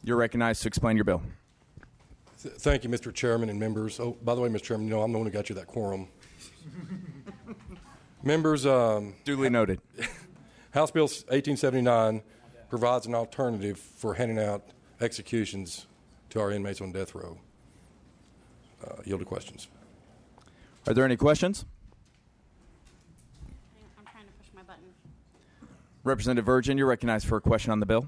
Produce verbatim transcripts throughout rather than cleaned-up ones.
You're recognized to explain your bill. Th- thank you, Mister Chairman and members. Oh, by the way, Mister Chairman, you know I'm the one who got you that quorum. Members, um, duly noted. House Bill eighteen seventy-nine provides an alternative for handing out executions to our inmates on death row. Uh, yield to questions. Are there any questions? I'm trying to push my button. Representative Virgin, you're recognized for a question on the bill.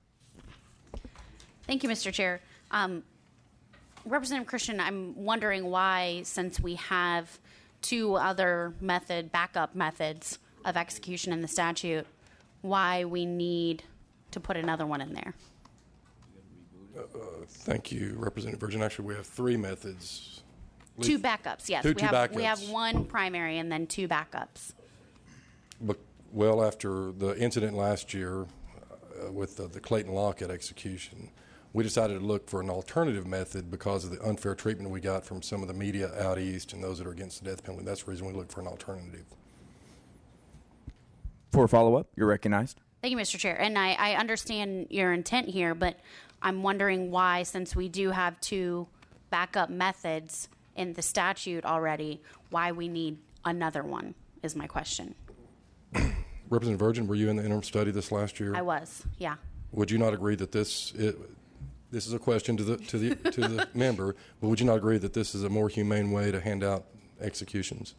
Thank you, Mister Chair. Um, Representative Christian, I'm wondering why, since we have two other method, backup methods of execution in the statute, why we need to put another one in there. Uh, uh, thank you, Representative Virgin. Actually, we have three methods. Two backups, yes. Two, we two have backups. we have one primary and then two backups. But, well, after the incident last year uh, with the, the Clayton Lockett execution, we decided to look for an alternative method because of the unfair treatment we got from some of the media out east and those that are against the death penalty. That's the reason we looked for an alternative. For a follow-up, you're recognized. Thank you, Mister Chair. And I, I understand your intent here, but I'm wondering why, since we do have two backup methods in the statute already, why we need another one is my question. Representative Virgin, were you in the interim study this last year? I was, yeah. Would you not agree that this it, this is a question to the to the to the member, but would you not agree that this is a more humane way to hand out executions?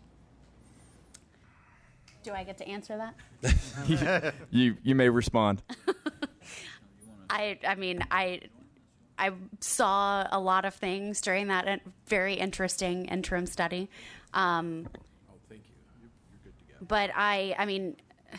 Do I get to answer that? you you may respond. I I mean I I saw a lot of things during that very interesting interim study. Um, oh, thank you. You're, you're good to go. But I I mean,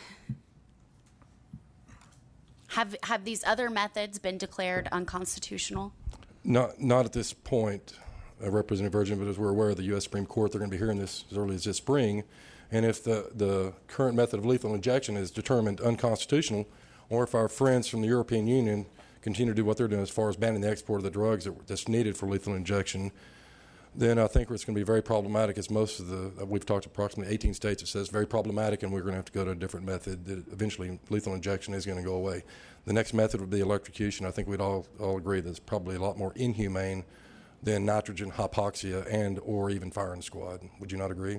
have have these other methods been declared unconstitutional? Not not at this point, uh, Representative Virgin, but as we're aware of the U S Supreme Court, they're going to be hearing this as early as this spring. And if the, the current method of lethal injection is determined unconstitutional, or if our friends from the European Union continue to do what they're doing as far as banning the export of the drugs that, that's needed for lethal injection, then I think it's going to be very problematic, as most of the, we've talked to approximately eighteen states, it says very problematic, and we're going to have to go to a different method that eventually lethal injection is going to go away. The next method would be electrocution. I think we'd all, all agree that it's probably a lot more inhumane than nitrogen hypoxia and or even firing squad. Would you not agree?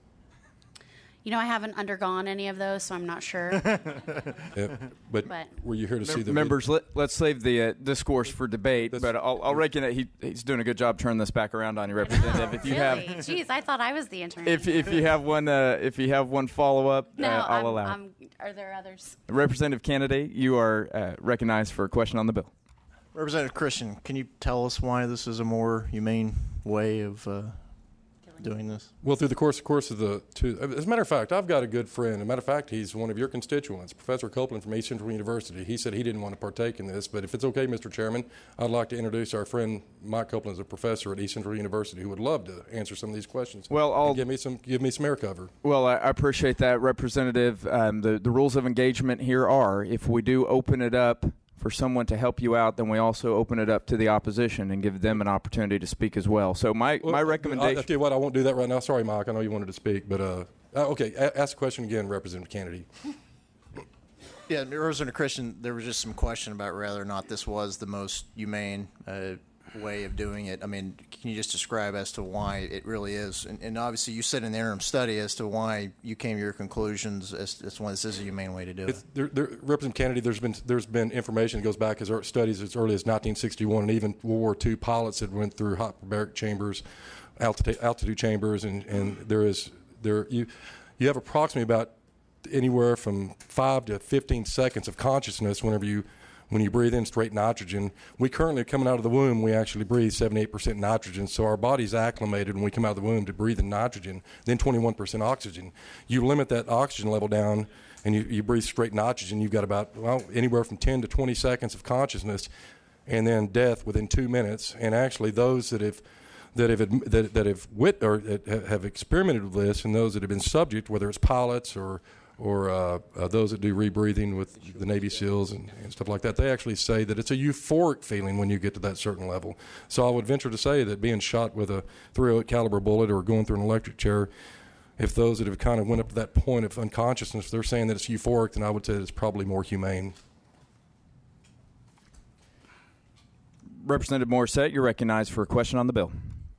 You know, I haven't undergone any of those, so I'm not sure. Yeah, but, But- were you here to see the Members, let, let's save the uh, discourse for debate, That's- but I'll, I'll reckon that he, he's doing a good job turning this back around on you, Representative. If you really? have, Jeez, I thought I was the intern. if if you have one, uh, if you have one follow-up, no, uh, I'll I'm, allow. it. I'm, are there others? Representative candidate, you are uh, recognized for a question on the bill. Representative Christian, can you tell us why this is a more humane way of uh, doing this? Well, through the course course of the two, as a matter of fact, I've got a good friend. As a matter of fact, he's one of your constituents, Professor Copeland from East Central University. He said he didn't want to partake in this, but if it's okay, Mister Chairman, I'd like to introduce our friend Mike Copeland as a professor at East Central University who would love to answer some of these questions. Well, I'll and give me some give me some air cover. Well, I I appreciate that, Representative. Um, the, the rules of engagement here are, if we do open it up for someone to help you out, then we also open it up to the opposition and give them an opportunity to speak as well. So my, Well, my I, recommendation... I'll tell you what, I won't do that right now. Sorry, Mike. I know you wanted to speak, but uh, uh, okay. A- ask the question again, Representative Kennedy. Yeah, Representative Christian, there was just some question about whether or not this was the most humane uh, way of doing it. I mean, can you just describe as to why it really is? And, and obviously, you said in the interim study as to why you came to your conclusions as, as to why this is a humane way to do It's, it. there, there, Representative Kennedy, there's been there's been information that goes back as ear- studies as early as nineteen sixty-one, and even World War Two pilots that went through hyperbaric chambers, altitude, altitude chambers, and, and there is there you you have approximately about anywhere from five to fifteen seconds of consciousness whenever you when you breathe in straight nitrogen. We currently, coming out of the womb, we actually breathe seventy-eight percent nitrogen, so our body's acclimated when we come out of the womb to breathe in nitrogen, then twenty-one percent oxygen. You limit that oxygen level down and you, you breathe straight nitrogen, you've got about, well, anywhere from ten to twenty seconds of consciousness, and then death within two minutes. And actually those that have that have that, that have wit or have experimented with this, and those that have been subject, whether it's pilots or or uh, uh, those that do rebreathing with the Navy SEALs and, and stuff like that, they actually say that it's a euphoric feeling when you get to that certain level. So I would venture to say that being shot with a three oh eight caliber bullet or going through an electric chair, if those that have kind of went up to that point of unconsciousness, they're saying that it's euphoric, then I would say that it's probably more humane. Representative Morissette, you're recognized for a question on the bill.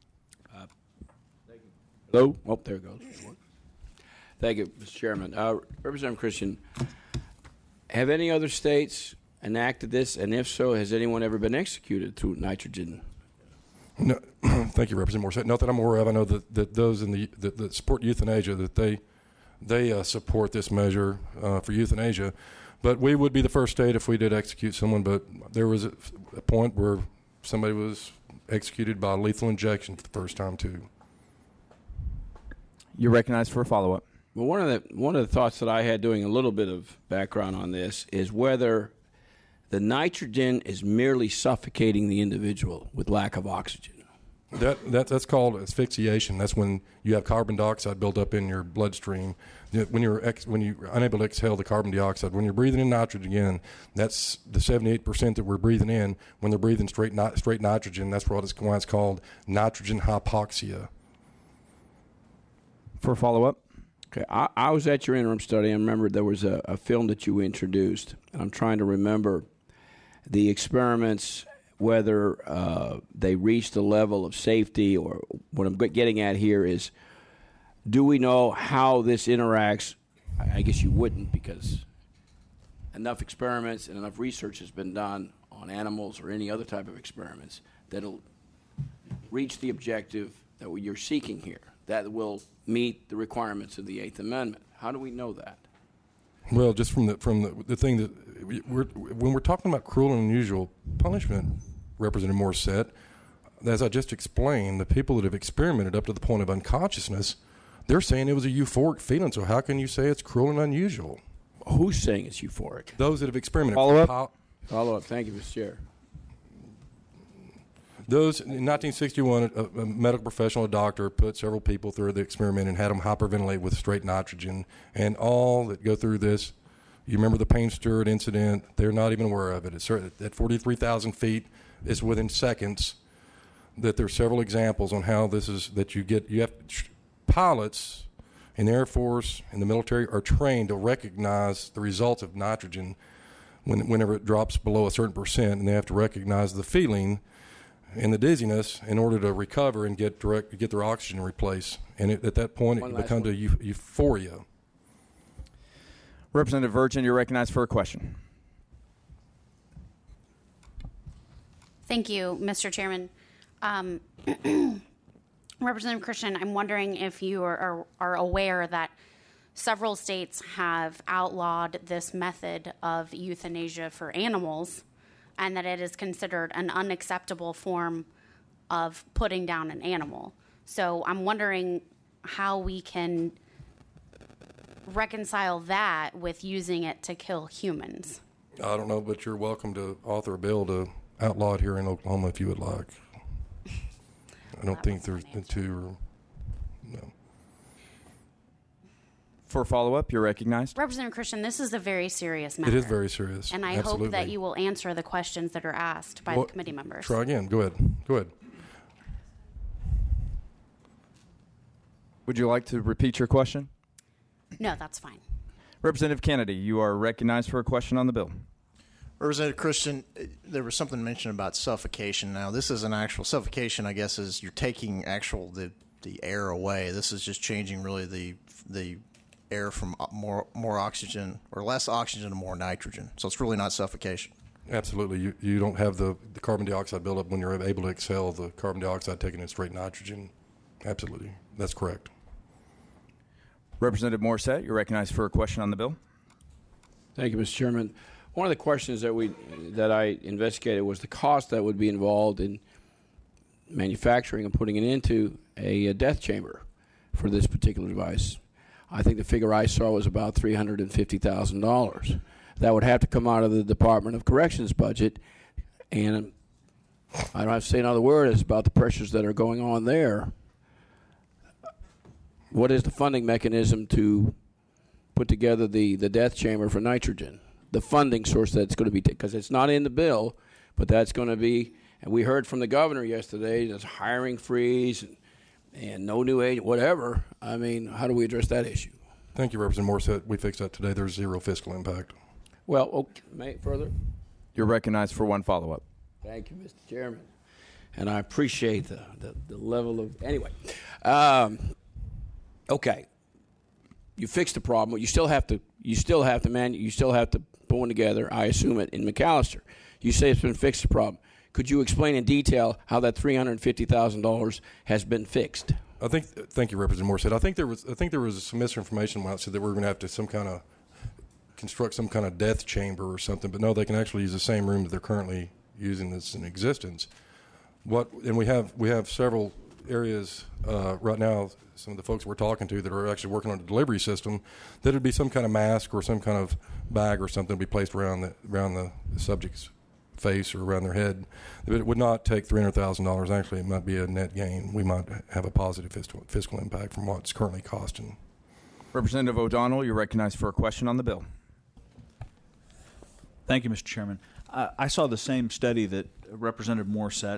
Hello? Oh, there it goes. Thank you, Mister Chairman. Uh, Representative Christian, have any other states enacted this, and if so, has anyone ever been executed through nitrogen? No, thank you, Representative Morissette. Not that I'm aware of. I know that, that those in the that, that support euthanasia, that they they uh, support this measure uh, for euthanasia. But we would be the first state if we did execute someone. But there was a, a point where somebody was executed by lethal injection for the first time too. You're recognized for a follow-up. Well, one of the one of the thoughts that I had doing a little bit of background on this is whether the nitrogen is merely suffocating the individual with lack of oxygen. That, that that's called asphyxiation. That's when you have carbon dioxide built up in your bloodstream. When you're ex, when you're unable to exhale the carbon dioxide, when you're breathing in nitrogen again, that's the seventy-eight percent that we're breathing in. When they're breathing straight ni- straight nitrogen, that's what it's, why it's called nitrogen hypoxia. For a follow-up. Okay, I, I was at your interim study. I remember there was a, a film that you introduced. And I'm trying to remember the experiments, whether uh, they reached the level of safety, or what I'm getting at here is, do we know how this interacts? I guess you wouldn't, because enough experiments and enough research has been done on animals or any other type of experiments that'll reach the objective that you're seeking here, that will meet the requirements of the Eighth Amendment. How do we know that? Well, just from the from the, the thing that we're when we're talking about cruel and unusual punishment, Representative Morissette, as I just explained, the people that have experimented up to the point of unconsciousness, they're saying it was a euphoric feeling. So how can you say it's cruel and unusual? Who's saying it's euphoric? Those that have experimented. Follow up. Pol- Follow up. Thank you, Mister Chair. Those in nineteen sixty-one, a, a medical professional, a doctor, put several people through the experiment and had them hyperventilate with straight nitrogen. And all that go through this, you remember the Payne Stewart incident? They're not even aware of it. It's at forty-three thousand feet. It's within seconds. That there are several examples on how this is that you get. You have pilots in the Air Force and the military are trained to recognize the results of nitrogen when, whenever it drops below a certain percent, and they have to recognize the feeling and the dizziness in order to recover and get direct get their oxygen replaced. And it, at that point, One it last becomes one. a eu- euphoria. Representative Virgin, you're recognized for a question. Thank you, Mister Chairman. Um, Representative Christian, I'm wondering if you are, are, are aware that several states have outlawed this method of euthanasia for animals, and that it is considered an unacceptable form of putting down an animal. So I'm wondering how we can reconcile that with using it to kill humans. I don't know, but you're welcome to author a bill to outlaw it here in Oklahoma if you would like. I don't That think was there's my the two or no. For a follow-up, you're recognized. Representative Christian, this is a very serious matter. It is very serious. And I Absolutely. hope that you will answer the questions that are asked by Well, the committee members. Try again. Go ahead. Go ahead. Would you like to repeat your question? No, that's fine. Representative Kennedy, you are recognized for a question on the bill. Representative Christian, uh, there was something mentioned about suffocation. Now, this is an actual suffocation, I guess, is you're taking actual the, the air away. This is just changing really the the air from more more oxygen or less oxygen to more nitrogen. So it's really not suffocation. Absolutely. You you don't have the, the carbon dioxide buildup when you're able to exhale the carbon dioxide taking in straight nitrogen. Absolutely. That's correct. Representative Morissette, you're recognized for a question on the bill. Thank you, Mister Chairman. One of the questions that we that I investigated was the cost that would be involved in manufacturing and putting it into a, a death chamber for this particular device. I think the figure I saw was about three hundred fifty thousand dollars. That would have to come out of the Department of Corrections budget, and I don't have to say another word. It's about the pressures that are going on there. What is the funding mechanism to put together the, the death chamber for nitrogen? The funding source that's going to be, because it's not in the bill, but that's going to be, and we heard from the governor yesterday, there's hiring freeze and, and no new agent, whatever. I mean, how do we address that issue? Thank you, Representative Morissette. We fixed that today. There's zero fiscal impact. Well, okay, may, further? You're recognized for one follow-up. Thank you, Mister Chairman. And I appreciate the, the, the level of, anyway. Um, okay. You fixed the problem. You still have to, you still have to, man, you still have to put one together, I assume it, in McAllister. You say it's been fixed, the problem. Could you explain in detail how that three hundred fifty thousand dollars has been fixed? I think, thank you, Representative Morissette. I think there was, I think there was some misinformation when I said that we were going to have to some kind of construct some kind of death chamber or something. But no, they can actually use the same room that they're currently using that's in existence. What and we have we have several areas uh, right now. Some of the folks we're talking to that are actually working on a delivery system that would be some kind of mask or some kind of bag or something be placed around the around the subject's face or around their head. It would not take three hundred thousand dollars. Actually, it might be a net gain. We might have a positive fiscal, fiscal impact from what's currently costing. Representative O'Donnell, you're recognized for a question on the bill. Thank you, Mister Chairman. Uh, I saw the same study that Representative Morissette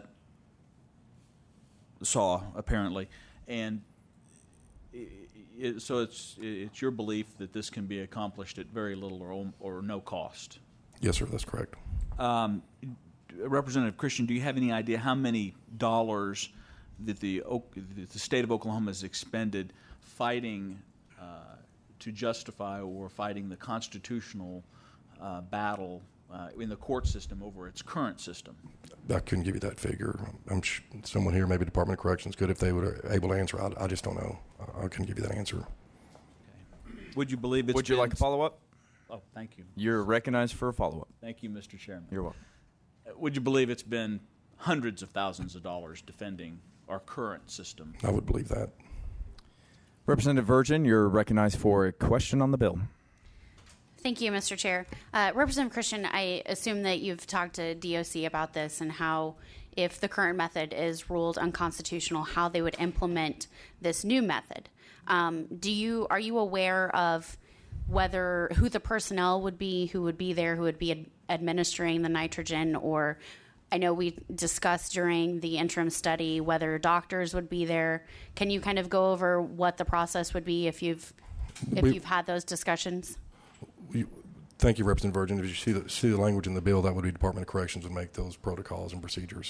saw, apparently, and it, it, so it's it's your belief that this can be accomplished at very little or, or no cost. Yes, sir, that's correct. Um, Representative Christian, do you have any idea how many dollars that the, that the state of Oklahoma has expended fighting uh, to justify or fighting the constitutional uh, battle uh, in the court system over its current system? I couldn't give you that figure. I'm sh- someone here, maybe Department of Corrections, could if they were able to answer. I, I just don't know. I, I couldn't give you that answer. Okay. Would you believe it's Would you been... like a follow-up? Oh, thank you. You're recognized for a follow-up. Thank you, Mister Chairman. You're welcome. Would you believe it's been hundreds of thousands of dollars defending our current system? I would believe that. Representative Virgin, you're recognized for a question on the bill. Thank you, Mister Chair. Uh, Representative Christian, I assume that you've talked to D O C about this and how, if the current method is ruled unconstitutional, how they would implement this new method. Um, do you are you aware of whether who the personnel would be, who would be there, who would be ad- administering the nitrogen? Or I know we discussed during the interim study whether doctors would be there. Can you kind of go over what the process would be if you've if We, you've had those discussions? we, thank you, Representative Virgin. If you see the, see the language in the bill, that would be Department of Corrections would make those protocols and procedures.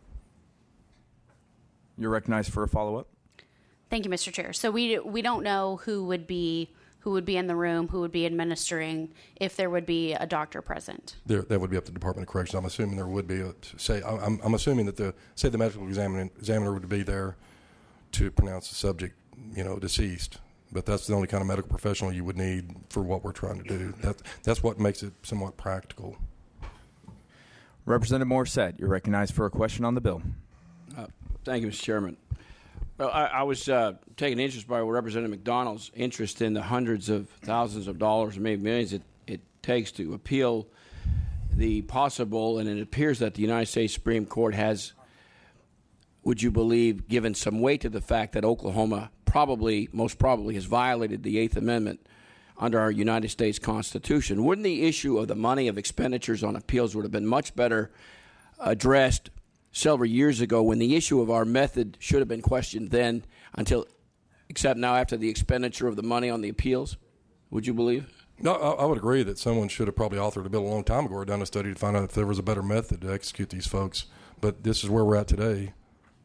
You're recognized for a follow-up. Thank you, Mister Chair. So we we don't know who would be who would be in the room, who would be administering, if there would be a doctor present. There, that would be up to the Department of Corrections. I'm assuming there would be a, say. I'm, I'm assuming that the say the medical examiner examiner would be there to pronounce the subject, you know, deceased. But that's the only kind of medical professional you would need for what we're trying to do. That that's what makes it somewhat practical. Representative Morissette, you're recognized for a question on the bill. Uh, thank you, Mister Chairman. Well, I, I was uh, taking interest by Representative McDonald's interest in the hundreds of thousands of dollars, or maybe millions, it, it takes to appeal the possible, and it appears that the United States Supreme Court has, would you believe, given some weight to the fact that Oklahoma probably, most probably, has violated the Eighth Amendment under our United States Constitution. Wouldn't the issue of the money of expenditures on appeals would have been much better addressed several years ago, when the issue of our method should have been questioned then, until, except now after the expenditure of the money on the appeals? Would you believe? No, I, I would agree that someone should have probably authored a bill a long time ago or done a study to find out if there was a better method to execute these folks. But this is where we're at today.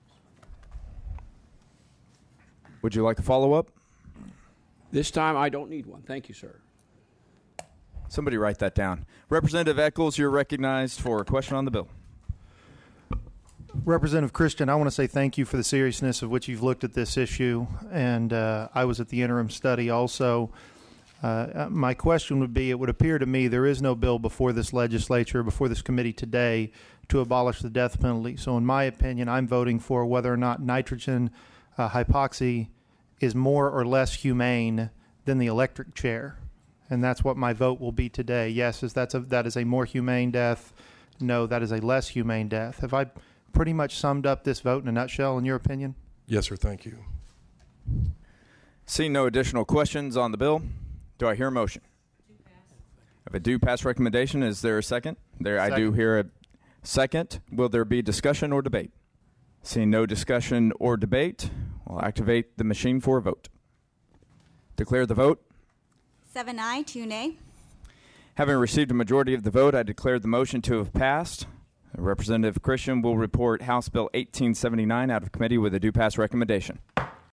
Would you like a follow-up? This time, I don't need one. Thank you, sir. Somebody write that down. Representative Eccles, you're recognized for a question on the bill. Representative Christian, I want to say thank you for the seriousness of which you've looked at this issue, and uh, I was at the interim study also. Uh, my question would be, it would appear to me there is no bill before this legislature, before this committee today, to abolish the death penalty. So in my opinion, I'm voting for whether or not nitrogen uh, hypoxia is more or less humane than the electric chair. And that's what my vote will be today. Yes, is that's a, that is a more humane death. No, that is a less humane death. Have I pretty much summed up this vote in a nutshell, in your opinion? Yes, sir. Thank you. Seeing no additional questions on the bill, do I hear a motion? If a do pass recommendation, is there a second? There, second. I do hear a second. Will there be discussion or debate? Seeing no discussion or debate, we'll activate the machine for a vote. Declare the vote. Seven aye, two nay. Having received a majority of the vote, I declare the motion to have passed. Representative Christian will report House Bill eighteen seventy-nine out of committee with a due pass recommendation.